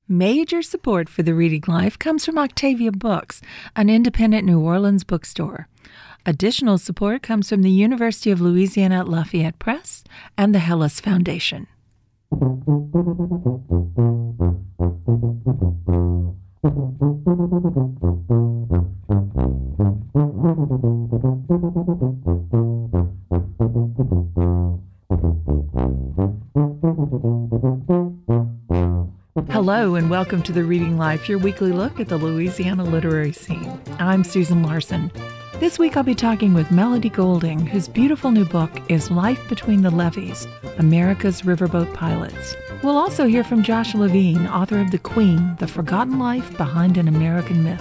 Major support for the Reading Life comes from Octavia Books, an independent New Orleans bookstore. Additional support comes from the University of Louisiana at Lafayette Press and the Hellas Foundation. Hello and welcome to The Reading Life, your weekly look at the Louisiana literary scene. I'm Susan Larson. This week I'll be talking with Melody Golding, whose beautiful new book is Life Between the Levees, America's Riverboat Pilots. We'll also hear from Josh Levine, author of The Queen, The Forgotten Life Behind an American Myth.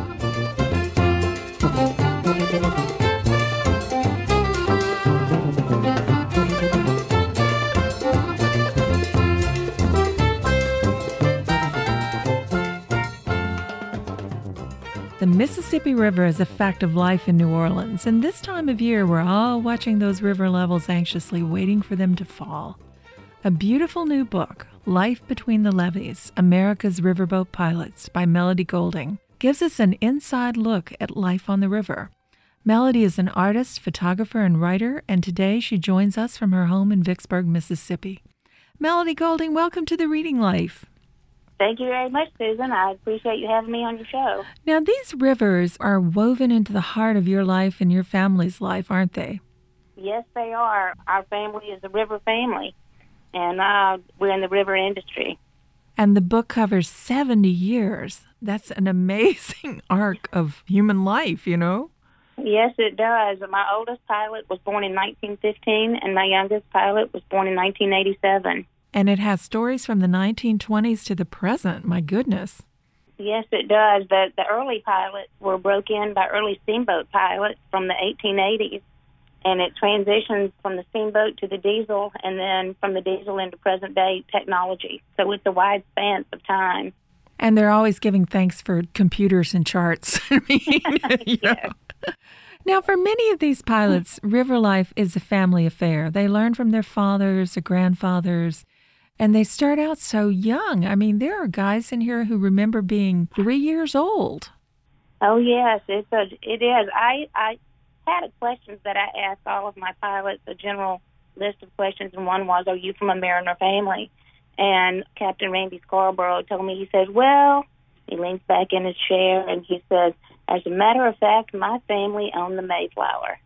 The Mississippi River is a fact of life in New Orleans, and this time of year we're all watching those river levels anxiously, waiting for them to fall. A beautiful new book, Life Between the Levees, America's Riverboat Pilots, by Melody Golding, gives us an inside look at life on the river. Melody is an artist, photographer, and writer, and today she joins us from her home in Vicksburg, Mississippi. Melody Golding, welcome to The Reading Life. Thank you very much, Susan. I appreciate you having me on your show. Now, these rivers are woven into the heart of your life and your family's life, aren't they? Yes, they are. Our family is a river family, and we're in the river industry. And the book covers 70 years. That's an amazing arc of human life, you know? Yes, it does. My oldest pilot was born in 1915, and my youngest pilot was born in 1987. And it has stories from the 1920s to the present. My goodness. Yes, it does. The early pilots were broken by early steamboat pilots from the 1880s, and it transitioned from the steamboat to the diesel, and then from the diesel into present-day technology. So it's a wide span of time. And they're always giving thanks for computers and charts. I mean, you know. Now, for many of these pilots, river life is a family affair. They learn from their fathers or grandfathers, and they start out so young. I mean, there are guys in here who remember being 3 years old. Oh, yes, it is. I had a questions that I asked all of my pilots, a general list of questions, and one was, are you from a mariner family? And Captain Randy Scarborough told me, he said, well, he leans back in his chair, and he says, as a matter of fact, my family owned the Mayflower.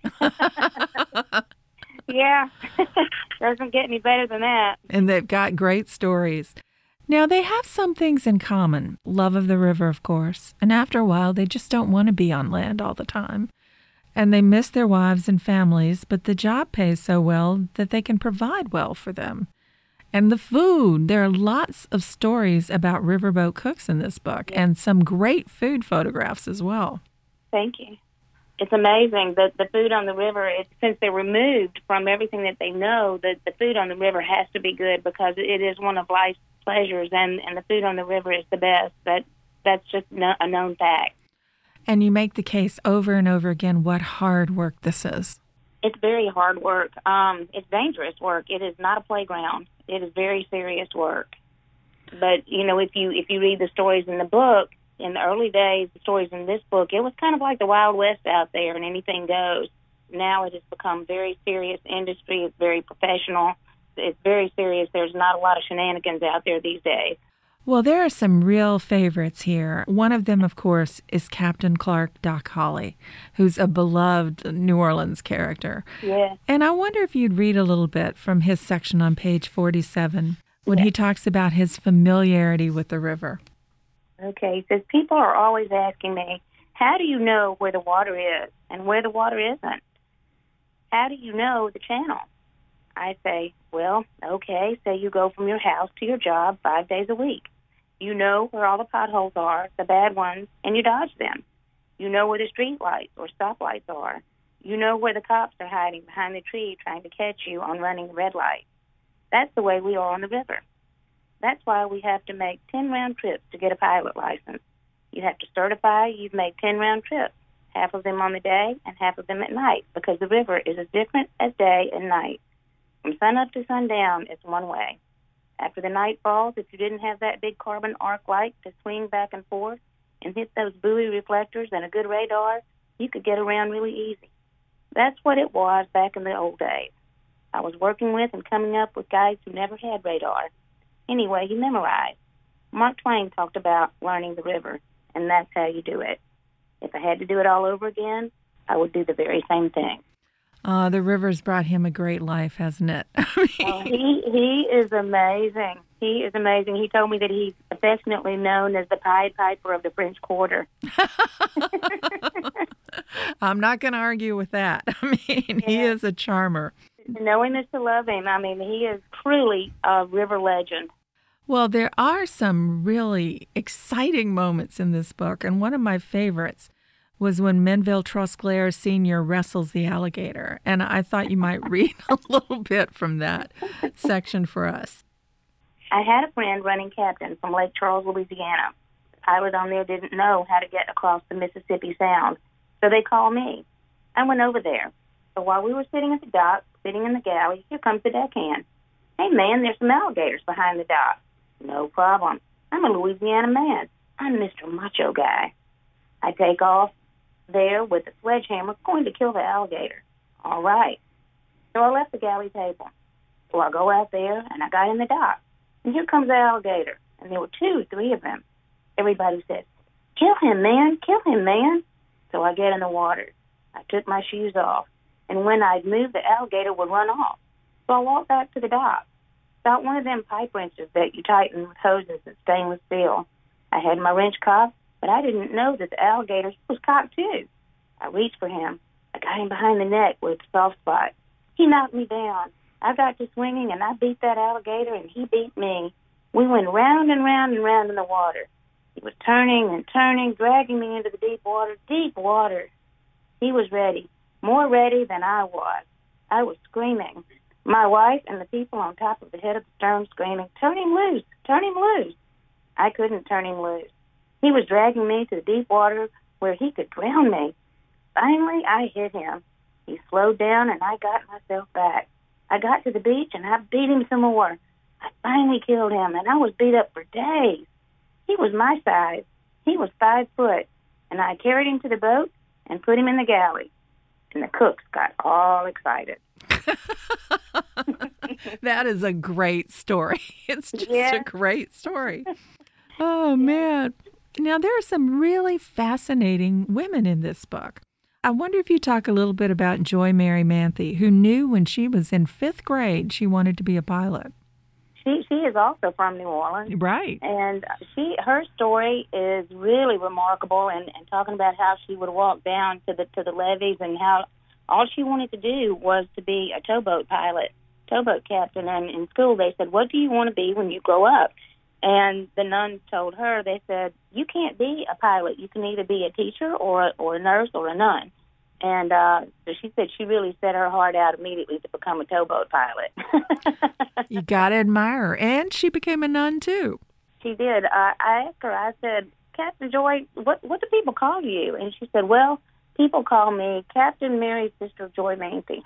Yeah, doesn't get any better than that. And they've got great stories. Now, they have some things in common. Love of the river, of course. And after a while, they just don't want to be on land all the time. And they miss their wives and families, but the job pays so well that they can provide well for them. And the food, there are lots of stories about riverboat cooks in this book, and some great food photographs as well. Thank you. It's amazing that the food on the river, since they're removed from everything that they know, that the food on the river has to be good because it is one of life's pleasures, and the food on the river is the best. That's just a known fact. And you make the case over and over again what hard work this is. It's very hard work. It's dangerous work. It is not a playground. It is very serious work. But, you know, if you read the stories in the book, in the early days, the stories in this book, it was kind of like the Wild West out there, and anything goes. Now it has become very serious industry. It's very professional. It's very serious. There's not a lot of shenanigans out there these days. Well, there are some real favorites here. One of them, of course, is Captain Clark Doc Holly, who's a beloved New Orleans character. Yeah. And I wonder if you'd read a little bit from his section on page 47 when he talks about his familiarity with the river. Okay, he says, people are always asking me, how do you know where the water is and where the water isn't? How do you know the channel? I say, well, okay, say you go from your house to your job 5 days a week. You know where all the potholes are, the bad ones, and you dodge them. You know where the street lights or stoplights are. You know where the cops are hiding behind the tree trying to catch you on running the red light. That's the way we are on the river. That's why we have to make 10 round trips to get a pilot license. You have to certify you've made 10 round trips, half of them on the day and half of them at night, because the river is as different as day and night. From sun up to sundown, it's one way. After the night falls, if you didn't have that big carbon arc light to swing back and forth and hit those buoy reflectors and a good radar, you could get around really easy. That's what it was back in the old days. I was working with and coming up with guys who never had radar. Anyway, he memorized. Mark Twain talked about learning the river, and that's how you do it. If I had to do it all over again, I would do the very same thing. The river's brought him a great life, hasn't it? He is amazing. He is amazing. He told me that he's affectionately known as the Pied Piper of the French Quarter. I'm not going to argue with that. He is a charmer. To know him is to love him. He is truly a river legend. Well, there are some really exciting moments in this book, and one of my favorites was when Menville Trosclair Sr. wrestles the alligator, and I thought you might read a little bit from that section for us. I had a friend running captain from Lake Charles, Louisiana. The pilot on there didn't know how to get across the Mississippi Sound, so they called me. I went over there. So while we were sitting at the dock, sitting in the galley, here comes the deckhand. Hey, man, there's some alligators behind the dock. No problem. I'm a Louisiana man. I'm Mr. Macho Guy. I take off there with a sledgehammer, going to kill the alligator. All right. So I left the galley table. So I go out there, and I got in the dock. And here comes the alligator. And there were 2 or 3 of them. Everybody said, kill him, man. Kill him, man. So I get in the water. I took my shoes off. And when I'd move, the alligator would run off. So I walked back to the dock. About one of them pipe wrenches that you tighten with hoses and stainless steel. I had my wrench cocked, but I didn't know that the alligator was cocked too. I reached for him. I got him behind the neck with a soft spot. He knocked me down. I got to swinging, and I beat that alligator, and he beat me. We went round and round and round in the water. He was turning and turning, dragging me into the deep water. Deep water. He was ready, more ready than I was. I was screaming. My wife and the people on top of the head of the stern screaming, turn him loose, turn him loose. I couldn't turn him loose. He was dragging me to the deep water where he could drown me. Finally, I hit him. He slowed down, and I got myself back. I got to the beach, and I beat him some more. I finally killed him, and I was beat up for days. He was my size. He was 5 foot, and I carried him to the boat and put him in the galley. And the cooks got all excited. That is a great story. It's just a great story. Oh, man. Now, there are some really fascinating women in this book. I wonder if you talk a little bit about Joy Mary Manthe, who knew when she was in 5th grade she wanted to be a pilot. She is also from New Orleans. Right. And her story is really remarkable, and talking about how she would walk down to the levees and how all she wanted to do was to be a towboat pilot, towboat captain. And in school they said, what do you want to be when you grow up? And the nuns told her, they said, you can't be a pilot. You can either be a teacher or a nurse or a nun. And so she said she really set her heart out immediately to become a towboat pilot. You got to admire her. And she became a nun, too. She did. I asked her, I said, Captain Joy, what do people call you? And she said, well, people call me Captain Mary's sister, Joy Manthe.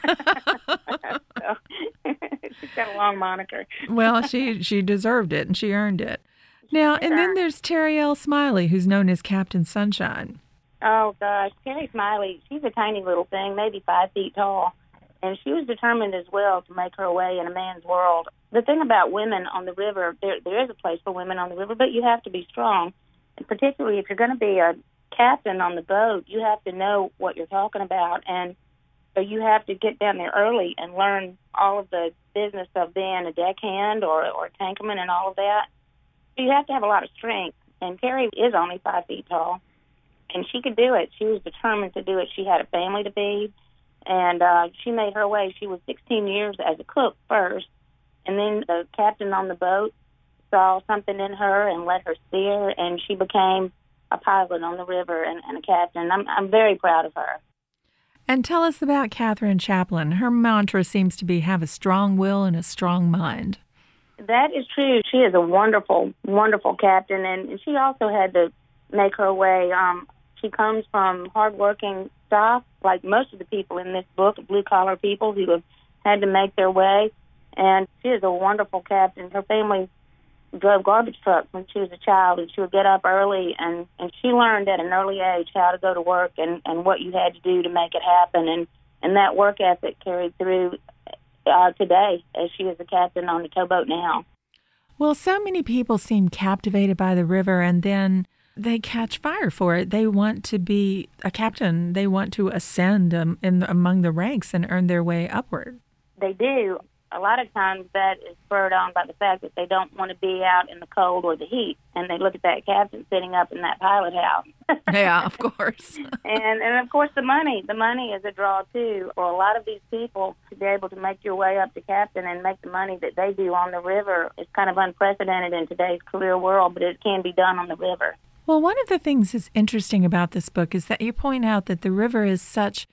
So, she's got a long moniker. Well, she deserved it, and she earned it. Now, and then there's Terry L. Smiley, who's known as Captain Sunshine. Oh, gosh. Terry Smiley, she's a tiny little thing, maybe 5 feet tall. And she was determined as well to make her way in a man's world. The thing about women on the river, there is a place for women on the river, but you have to be strong. And particularly if you're going to be a captain on the boat, you have to know what you're talking about. And so you have to get down there early and learn all of the business of being a deckhand or a tankerman and all of that. So you have to have a lot of strength. And Terry is only 5 feet tall. And she could do it. She was determined to do it. She had a family to feed, and she made her way. She was 16 years as a cook first, and then the captain on the boat saw something in her and let her steer, and she became a pilot on the river and a captain. I'm very proud of her. And tell us about Catherine Chaplin. Her mantra seems to be have a strong will and a strong mind. That is true. She is a wonderful, wonderful captain, and she also had to make her way. She comes from hardworking stock, like most of the people in this book, blue-collar people who have had to make their way. And she is a wonderful captain. Her family drove garbage trucks when she was a child, and she would get up early, and she learned at an early age how to go to work and what you had to do to make it happen. And that work ethic carried through today as she is a captain on the towboat now. Well, so many people seem captivated by the river, and then they catch fire for it. They want to be a captain. They want to ascend among the ranks and earn their way upward. They do. A lot of times that is spurred on by the fact that they don't want to be out in the cold or the heat, and they look at that captain sitting up in that pilot house. Yeah, of course. and of course the money is a draw too. For a lot of these people to be able to make your way up to captain and make the money that they do on the river is kind of unprecedented in today's career world, but it can be done on the river. Well, one of the things that's interesting about this book is that you point out that the river is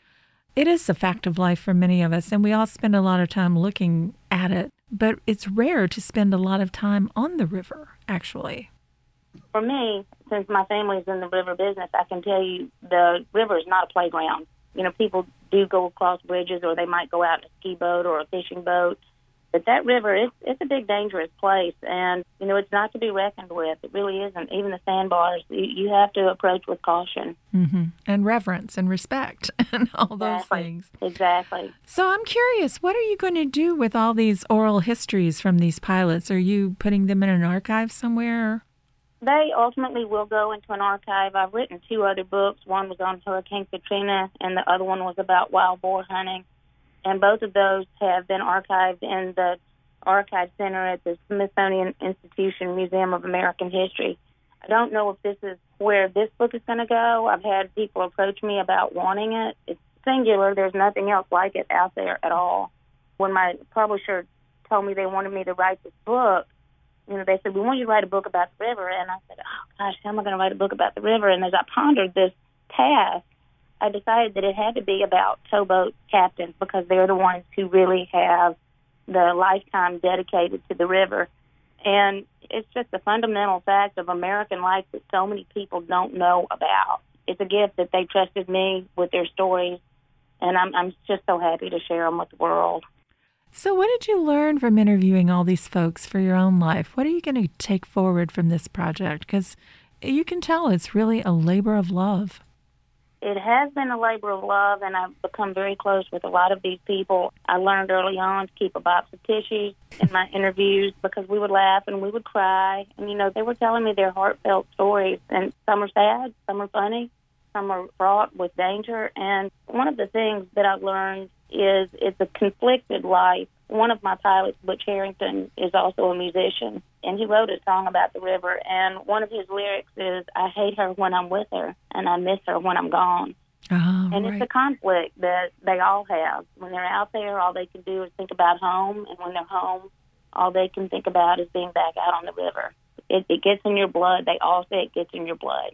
it is a fact of life for many of us, and we all spend a lot of time looking at it, but it's rare to spend a lot of time on the river, actually. For me, since my family's in the river business, I can tell you the river is not a playground. You know, people do go across bridges, or they might go out in a ski boat or a fishing boat. But that river, it's a big, dangerous place, and, you know, it's not to be reckoned with. It really isn't. Even the sandbars, you have to approach with caution. Mm-hmm. And reverence and respect and all those things. Exactly. So I'm curious, what are you going to do with all these oral histories from these pilots? Are you putting them in an archive somewhere? They ultimately will go into an archive. I've written 2 other books. One was on Hurricane Katrina, and the other one was about wild boar hunting. And both of those have been archived in the Archive Center at the Smithsonian Institution Museum of American History. I don't know if this is where this book is going to go. I've had people approach me about wanting it. It's singular. There's nothing else like it out there at all. When my publisher told me they wanted me to write this book, you know, they said, we want you to write a book about the river. And I said, oh, gosh, how am I going to write a book about the river? And as I pondered this task, I decided that it had to be about towboat captains because they're the ones who really have the lifetime dedicated to the river. And it's just a fundamental fact of American life that so many people don't know about. It's a gift that they trusted me with their stories, and I'm just so happy to share them with the world. So what did you learn from interviewing all these folks for your own life? What are you going to take forward from this project? Because you can tell it's really a labor of love. It has been a labor of love, and I've become very close with a lot of these people. I learned early on to keep a box of tissues in my interviews because we would laugh and we would cry. And, you know, they were telling me their heartfelt stories, and some are sad, some are funny, some are fraught with danger. And one of the things that I've learned is it's a conflicted life. One of my pilots, Butch Harrington, is also a musician, and he wrote a song about the river, and one of his lyrics is, I hate her when I'm with her, and I miss her when I'm gone. Oh, and it's a conflict that they all have. When they're out there, all they can do is think about home, and when they're home, all they can think about is being back out on the river. It gets in your blood. They all say it gets in your blood.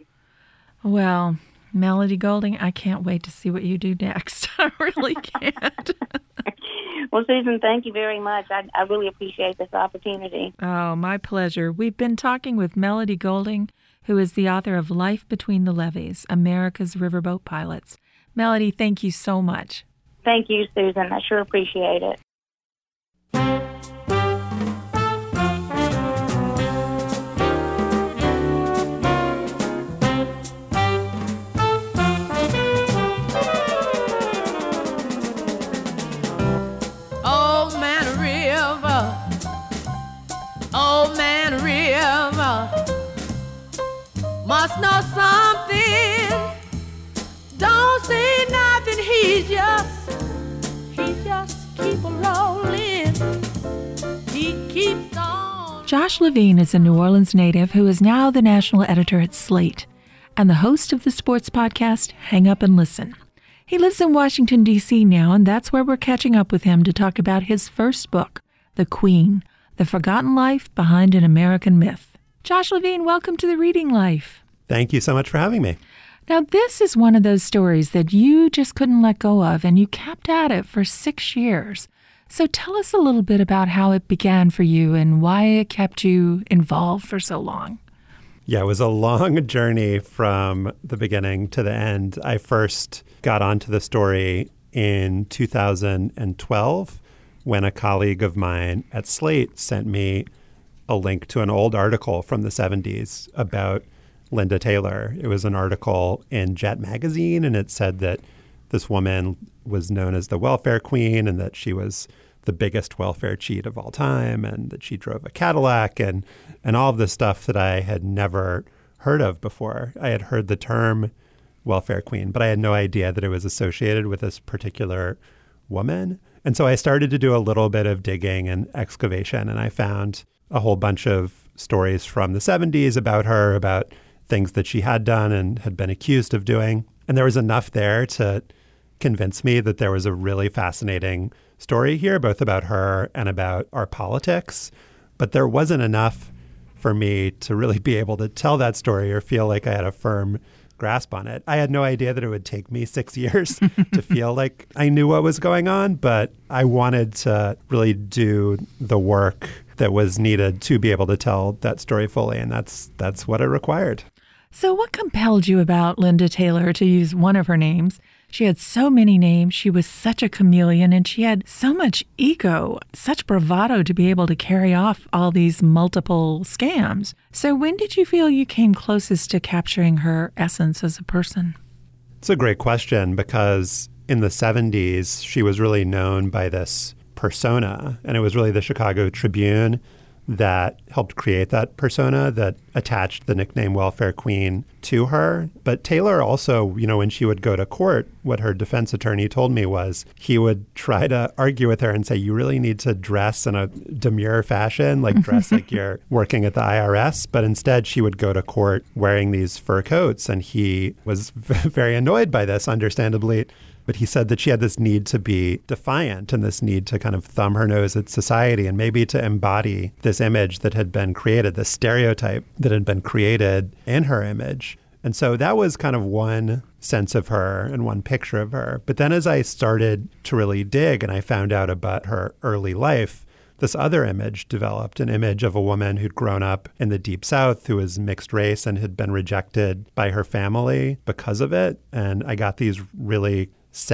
Well, Melody Golding, I can't wait to see what you do next. I really can't. Well, Susan, thank you very much. I really appreciate this opportunity. Oh, my pleasure. We've been talking with Melody Golding, who is the author of Life Between the Levees, America's Riverboat Pilots. Melody, thank you so much. Thank you, Susan. I sure appreciate it. Must know something, don't say nothing, he just keep a-rolling, he keeps on. Josh Levine is a New Orleans native who is now the national editor at Slate and the host of the sports podcast Hang Up and Listen. He lives in Washington, D.C. now, and that's where we're catching up with him to talk about his first book, The Queen, The Forgotten Life Behind an American Myth. Josh Levine, welcome to The Reading Life. Thank you so much for having me. Now, this is one of those stories that you just couldn't let go of, and you kept at it for 6 years. So tell us a little bit about how it began for you and why it kept you involved for so long. Yeah, it was a long journey from the beginning to the end. I first got onto the story in 2012 when a colleague of mine at Slate sent me a link to an old article from the 70s about Linda Taylor. It was an article in Jet magazine, and it said that this woman was known as the welfare queen and that she was the biggest welfare cheat of all time and that she drove a Cadillac and all of this stuff that I had never heard of before. I had heard the term welfare queen, but I had no idea that it was associated with this particular woman. And so I started to do a little bit of digging and excavation, and I found a whole bunch of stories from the 70s about her, about things that she had done and had been accused of doing. And there was enough there to convince me that there was a really fascinating story here, both about her and about our politics. But there wasn't enough for me to really be able to tell that story or feel like I had a firm grasp on it. I had no idea that it would take me 6 years to feel like I knew what was going on, but I wanted to really do the work that was needed to be able to tell that story fully, and that's what it required. So what compelled you about Linda Taylor, to use one of her names? She had so many names. She was such a chameleon, and she had so much ego, such bravado to be able to carry off all these multiple scams. So when did you feel you came closest to capturing her essence as a person? It's a great question, because in the 70s, she was really known by this persona, and it was really the Chicago Tribune that helped create that persona, that attached the nickname Welfare Queen to her. But Taylor also, when she would go to court, what her defense attorney told me was he would try to argue with her and say, you really need to dress in a demure fashion, like dress like you're working at the IRS. But instead, she would go to court wearing these fur coats. And he was very annoyed by this, understandably. But he said that she had this need to be defiant and this need to kind of thumb her nose at society and maybe to embody this image that had been created, this stereotype that had been created in her image. And so that was kind of one sense of her and one picture of her. But then as I started to really dig and I found out about her early life, this other image developed, an image of a woman who'd grown up in the Deep South, who was mixed race and had been rejected by her family because of it. And I got these really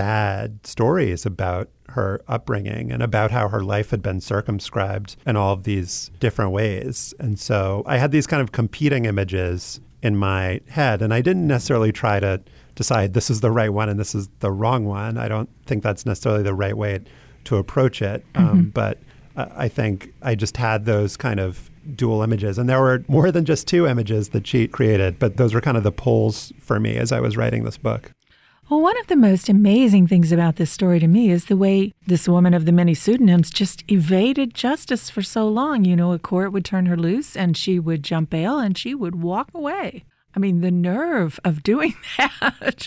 sad stories about her upbringing and about how her life had been circumscribed in all of these different ways. And so I had these kind of competing images in my head, and I didn't necessarily try to decide this is the right one and this is the wrong one. I don't think that's necessarily the right way to approach it. But I think I just had those kind of dual images. And there were more than just two images that she created, but those were kind of the pulls for me as I was writing this book. Well, one of the most amazing things about this story to me is the way this woman of the many pseudonyms just evaded justice for so long. A court would turn her loose and she would jump bail and she would walk away. I mean, the nerve of doing that,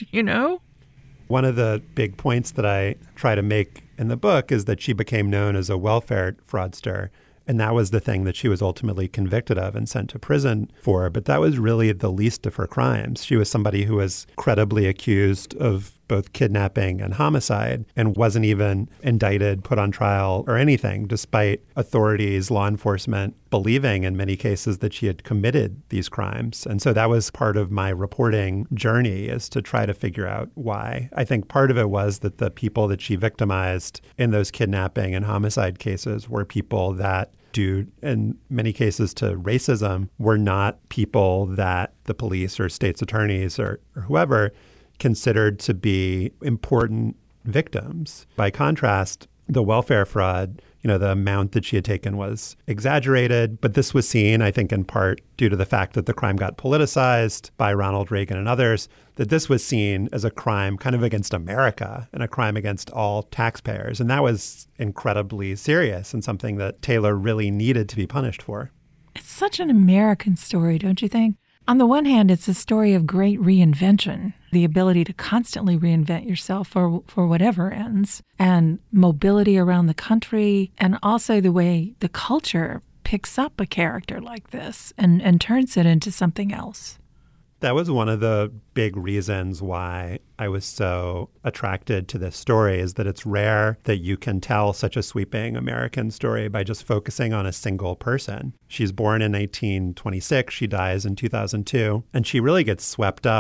One of the big points that I try to make in the book is that she became known as a welfare fraudster. And that was the thing that she was ultimately convicted of and sent to prison for. But that was really the least of her crimes. She was somebody who was credibly accused of both kidnapping and homicide and wasn't even indicted, put on trial or anything, despite authorities, law enforcement believing in many cases that she had committed these crimes. And so that was part of my reporting journey, is to try to figure out why. I think part of it was that the people that she victimized in those kidnapping and homicide cases were people that, due in many cases to racism, were not people that the police or state's attorneys or whoever considered to be important victims. By contrast, the welfare fraud, the amount that she had taken was exaggerated, but this was seen, I think, in part due to the fact that the crime got politicized by Ronald Reagan and others, that this was seen as a crime kind of against America and a crime against all taxpayers. And that was incredibly serious and something that Taylor really needed to be punished for. It's such an American story, don't you think? On the one hand, it's a story of great reinvention, the ability to constantly reinvent yourself for whatever ends, and mobility around the country, and also the way the culture picks up a character like this and turns it into something else. That was one of the big reasons why I was so attracted to this story, is that it's rare that you can tell such a sweeping American story by just focusing on a single person. She's born in 1926. She dies in 2002. And she really gets swept up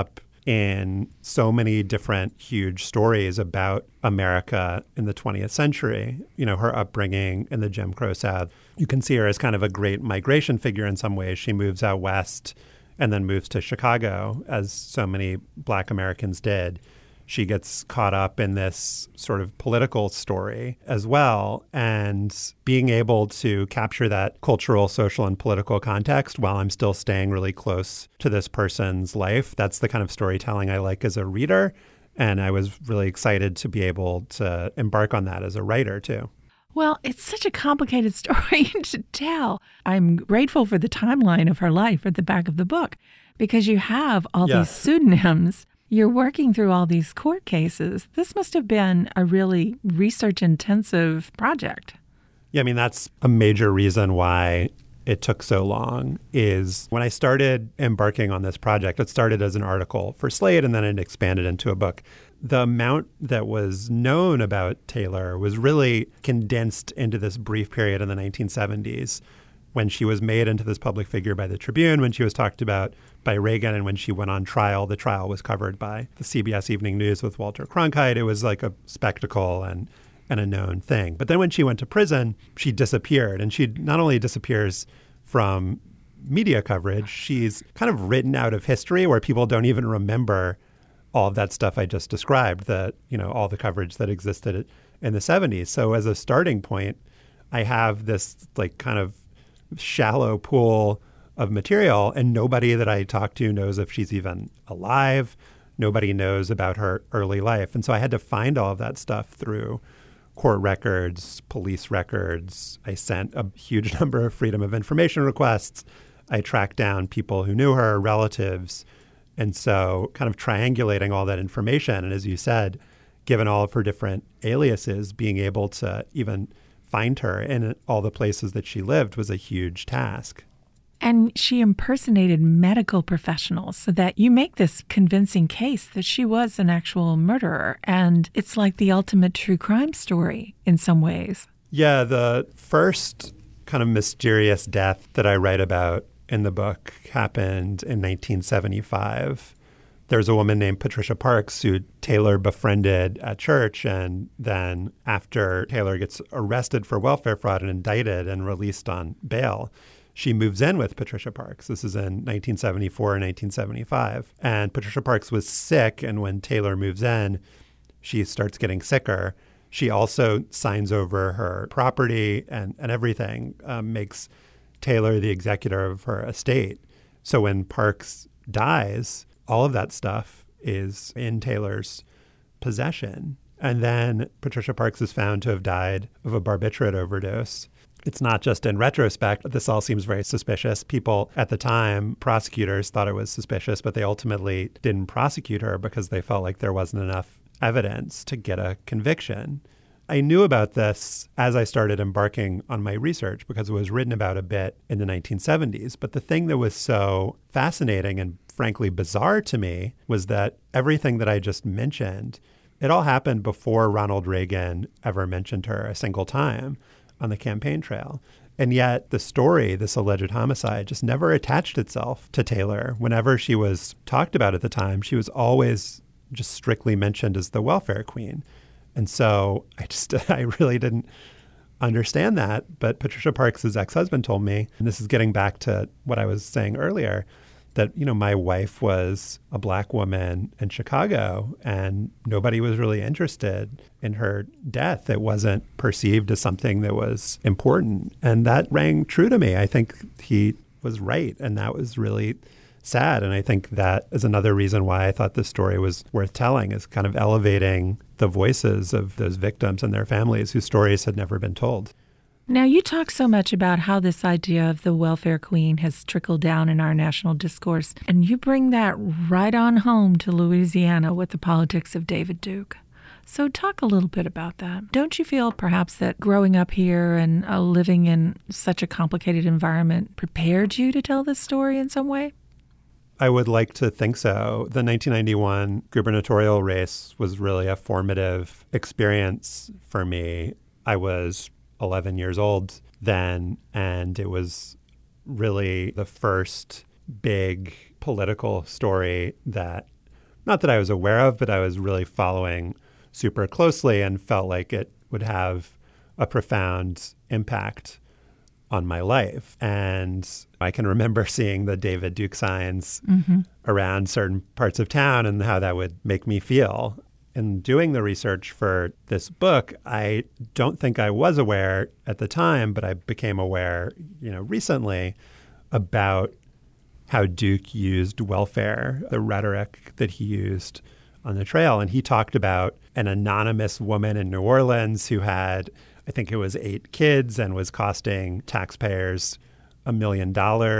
in so many different huge stories about America in the 20th century. You know, her upbringing in the Jim Crow South. You can see her as kind of a great migration figure in some ways. She moves out west and then moves to Chicago, as so many Black Americans did. She gets caught up in this sort of political story as well. And being able to capture that cultural, social, and political context while I'm still staying really close to this person's life, that's the kind of storytelling I like as a reader. And I was really excited to be able to embark on that as a writer, too. Well, it's such a complicated story to tell. I'm grateful for the timeline of her life at the back of the book because you have all these pseudonyms. You're working through all these court cases. This must have been a really research-intensive project. Yeah, I mean, that's a major reason why it took so long is when I started embarking on this project, it started as an article for Slate and then it expanded into a book. The amount that was known about Taylor was really condensed into this brief period in the 1970s when she was made into this public figure by the Tribune, when she was talked about by Reagan, and when she went on trial. The trial was covered by the CBS Evening News with Walter Cronkite. It was like a spectacle and a known thing. But then when she went to prison, she disappeared. And she not only disappears from media coverage, she's kind of written out of history where people don't even remember all of that stuff I just described, all the coverage that existed in the 70s. So as a starting point, I have this like kind of shallow pool of material, and nobody that I talk to knows if she's even alive. Nobody knows about her early life. And so I had to find all of that stuff through court records, police records. I sent a huge number of Freedom of Information requests. I tracked down people who knew her, relatives. And so kind of triangulating all that information. And as you said, given all of her different aliases, being able to even find her in all the places that she lived was a huge task. And she impersonated medical professionals so that you make this convincing case that she was an actual murderer. And it's like the ultimate true crime story in some ways. Yeah, the first kind of mysterious death that I write about in the book happened in 1975. There's a woman named Patricia Parks who Taylor befriended at church. And then after Taylor gets arrested for welfare fraud and indicted and released on bail, she moves in with Patricia Parks. This is in 1974 and 1975. And Patricia Parks was sick. And when Taylor moves in, she starts getting sicker. She also signs over her property and everything, makes Taylor the executor of her estate. So when Parks dies, all of that stuff is in Taylor's possession. And then Patricia Parks is found to have died of a barbiturate overdose. It's not just in retrospect. This all seems very suspicious. People at the time, prosecutors, thought it was suspicious, but they ultimately didn't prosecute her because they felt like there wasn't enough evidence to get a conviction. I knew about this as I started embarking on my research because it was written about a bit in the 1970s. But the thing that was so fascinating and frankly bizarre to me was that everything that I just mentioned, it all happened before Ronald Reagan ever mentioned her a single time on the campaign trail. And yet the story, this alleged homicide, just never attached itself to Taylor. Whenever she was talked about at the time, she was always just strictly mentioned as the welfare queen. And so I really didn't understand that. But Patricia Parks' ex-husband told me, and this is getting back to what I was saying earlier, that, my wife was a Black woman in Chicago and nobody was really interested in her death. It wasn't perceived as something that was important. And that rang true to me. I think he was right. And that was really sad. And I think that is another reason why I thought this story was worth telling, is kind of elevating the voices of those victims and their families whose stories had never been told. Now, you talk so much about how this idea of the welfare queen has trickled down in our national discourse, and you bring that right on home to Louisiana with the politics of David Duke. So talk a little bit about that. Don't you feel perhaps that growing up here and living in such a complicated environment prepared you to tell this story in some way? I would like to think so. The 1991 gubernatorial race was really a formative experience for me. I was 11 years old then, and it was really the first big political story that not that I was aware of, but I was really following super closely and felt like it would have a profound impact on my life. And I can remember seeing the David Duke signs around certain parts of town and how that would make me feel. In doing the research for this book, I don't think I was aware at the time, but I became aware, recently about how Duke used welfare, the rhetoric that he used on the trail. And he talked about an anonymous woman in New Orleans who had, I think it was 8 kids and was costing taxpayers $1 million.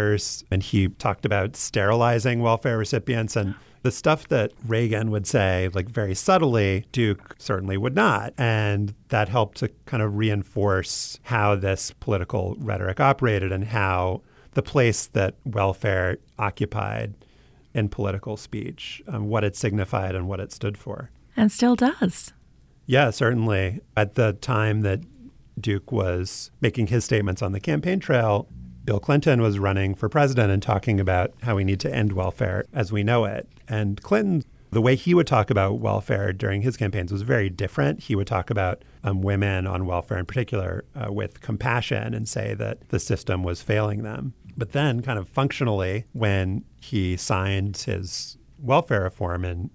And he talked about sterilizing welfare recipients and the stuff that Reagan would say, like very subtly, Duke certainly would not. And that helped to kind of reinforce how this political rhetoric operated and how the place that welfare occupied in political speech, what it signified and what it stood for. And still does. Yeah, certainly. At the time that Duke was making his statements on the campaign trail, Bill Clinton was running for president and talking about how we need to end welfare as we know it. And Clinton, the way he would talk about welfare during his campaigns was very different. He would talk about women on welfare in particular with compassion and say that the system was failing them. But then kind of functionally, when he signed his welfare reform in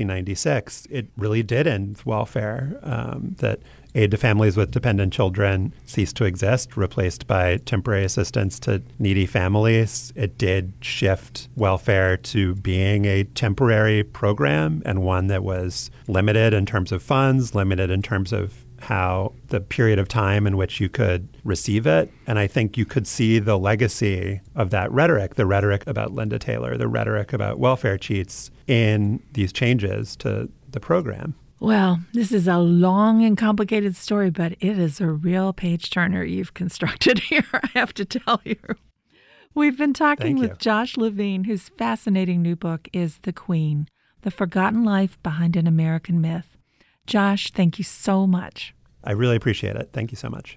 1996, it really did end welfare, that aid to families with dependent children ceased to exist, replaced by temporary assistance to needy families. It did shift welfare to being a temporary program and one that was limited in terms of funds, limited in terms of how the period of time in which you could receive it. And I think you could see the legacy of that rhetoric, the rhetoric about Linda Taylor, the rhetoric about welfare cheats in these changes to the program. Well, this is a long and complicated story, but it is a real page turner you've constructed here, I have to tell you. We've been talking with Josh Levine, whose fascinating new book is The Queen, The Forgotten Life Behind an American Myth. Josh, thank you so much. I really appreciate it. Thank you so much.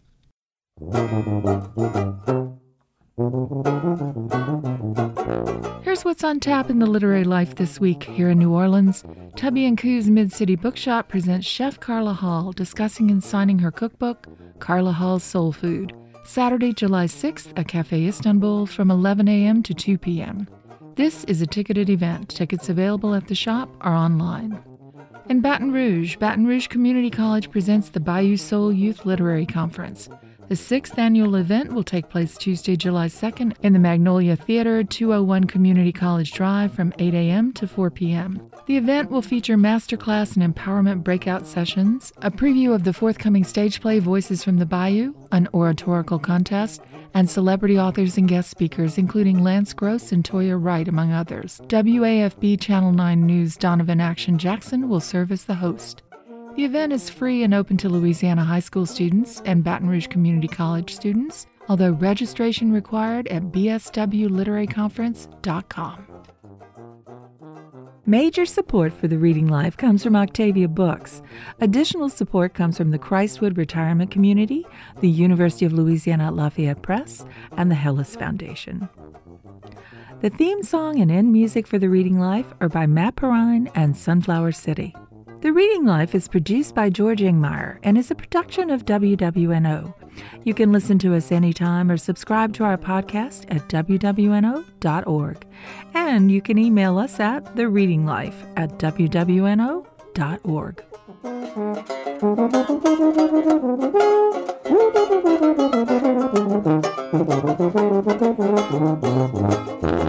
Here's what's on tap in the literary life this week here in New Orleans. Tubby & Coos Mid-City Bookshop presents Chef Carla Hall discussing and signing her cookbook, Carla Hall's Soul Food, Saturday, July 6th at Café Istanbul from 11 a.m. to 2 p.m. This is a ticketed event. Tickets available at the shop or online. In Baton Rouge Community College presents the Bayou Soul Youth Literary Conference. The 6th annual event will take place Tuesday, July 2nd in the Magnolia Theater, 201 Community College Drive from 8 a.m. to 4 p.m. The event will feature masterclass and empowerment breakout sessions, a preview of the forthcoming stage play Voices from the Bayou, an oratorical contest, and celebrity authors and guest speakers, including Lance Gross and Toya Wright, among others. WAFB Channel 9 News' Donovan Action Jackson will serve as the host. The event is free and open to Louisiana high school students and Baton Rouge Community College students, although registration required at bswliteraryconference.com. Major support for the Reading Life comes from Octavia Books. Additional support comes from the Christwood Retirement Community, the University of Louisiana at Lafayette Press, and the Hellis Foundation. The theme song and end music for the Reading Life are by Matt Perrine and Sunflower City. The Reading Life is produced by George Ingmeyer and is a production of WWNO. You can listen to us anytime or subscribe to our podcast at wwno.org. And you can email us at thereadinglife@wwno.org.